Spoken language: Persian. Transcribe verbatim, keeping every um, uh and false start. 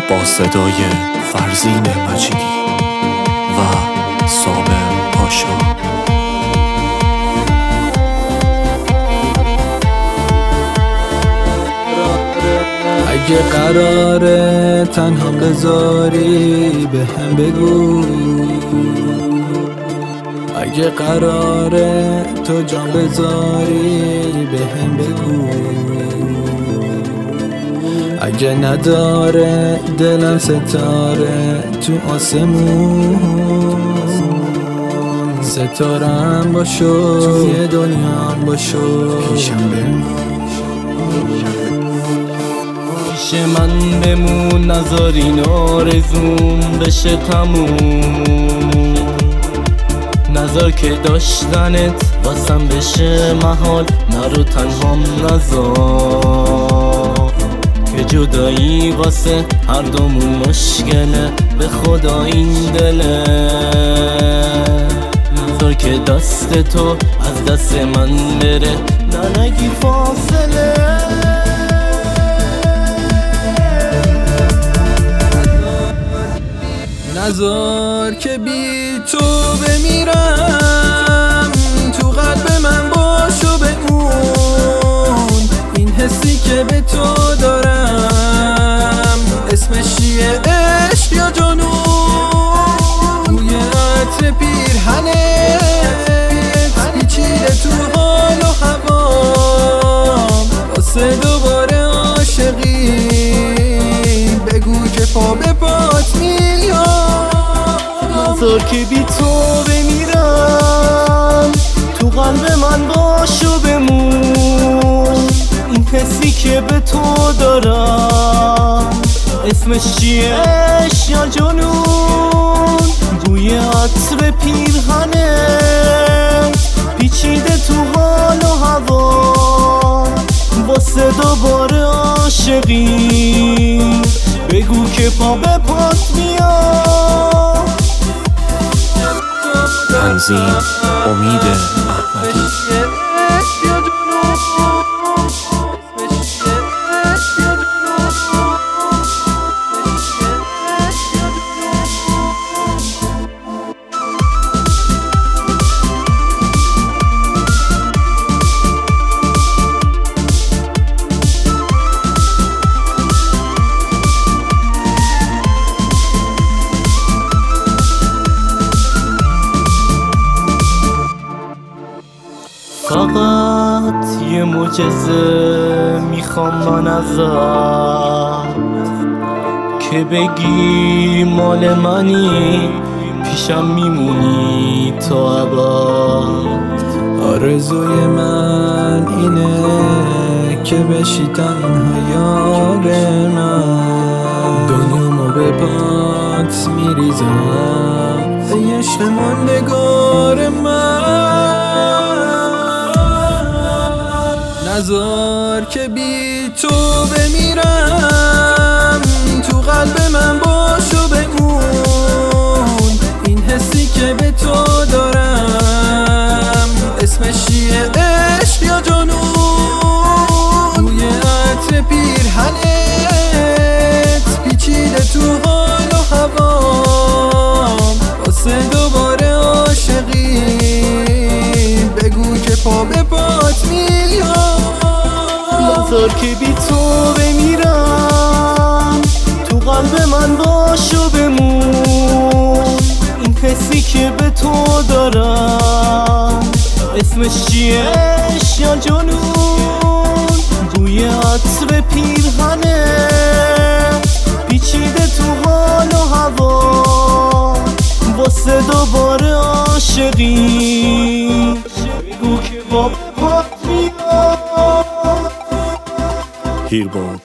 با صدای فرزین مجیدی و صابر پاشا. اگه قراره تنها بذاری به هم بگو، اگه قراره تو جان بذاری به هم بگو، اگه نداره دلم ستاره تو آسمون، ستارم باشو توی دنیام باشو پیشم بمون، پیش من بمون نذار این آرزوم بشه تموم، نذار که داشتنت واسم بشه محال، نرو تنهام نذار که جدایی واسه هر دومون مشکله، به خدا این دله نذار که دست تو از دست من بره، نه نگی فاصله، نذار که بی تو بمیرم، تو قلب من باش و بمون، این حسی که به تو دارم اسمش چیه؟ عشق یا جنون؟ بوی عطر پیرهنت پیچیده تو حال و هوام، واسه دوباره عاشقی بگو که پا به پات میاد، نذار که بی تو بمیرم، تو قلب من باش و بمون، این حسی که به تو دارم اسمش چیه؟ عشق یا جنون؟ بوی عطر پیرهنت پیچیده تو حال و هوا، واسه دوباره عاشقی بگو که پا به پات میاد. تنظیم امید احمدی. فقط یه معجزه میخوام من ازت، که بگی مال منی پیشم میمونی تا ابد. آرزوی من اینه که بشی تنها یار من، دنیامو به پات میریزم ای عشق ماندگار من، نذار که بی تو بمیرم، تو قلب من باش و بمون، این حسی که به تو دارم اسمش چیه؟ عشق یا جنون؟ بوی عطر پیرهنت پیچیده تو حال و هوام، واسه دوباره عاشقی بگو که پا به پات میاد، نذار که بی تو بمیرم، تو قلب من باش و بمون، این حسی که به تو دارم اسمش چیه؟ عشق یا جنون؟ بوی عطر پیرهنت پیچیده تو حال و هوا، واسه دوباره عاشقی بگو که با پات میاد. هیرباد